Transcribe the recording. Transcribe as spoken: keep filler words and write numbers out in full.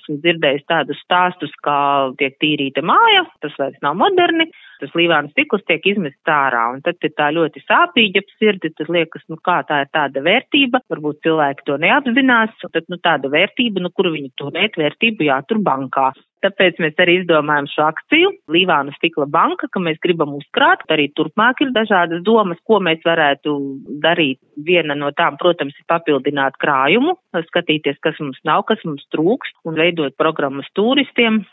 esmu dzirdējis tādus stāstus, kā tiek tīrīta māja, tas vairs nav moderni, tas līvānu stikls tiek izmests ārā, un tad ir tā ļoti sāpīga sirdi, tad liekas, nu kā tā ir tāda vērtība, varbūt cilvēki to neapzinās, tad nu tāda vērtība, nu kuru viņi turēt, vērtību jātur bankā. Tāpēc mēs arī izdomājam šo akciju Līvānu stikla banka, ka mēs gribam uzkrāt, arī turpmāk ir dažādas domas, ko mēs varētu darīt. Viena no tām, protams, ir papildināt krājumu, skatīties, kas mums nav, kas mums trūks, un veidot programmas turistiem,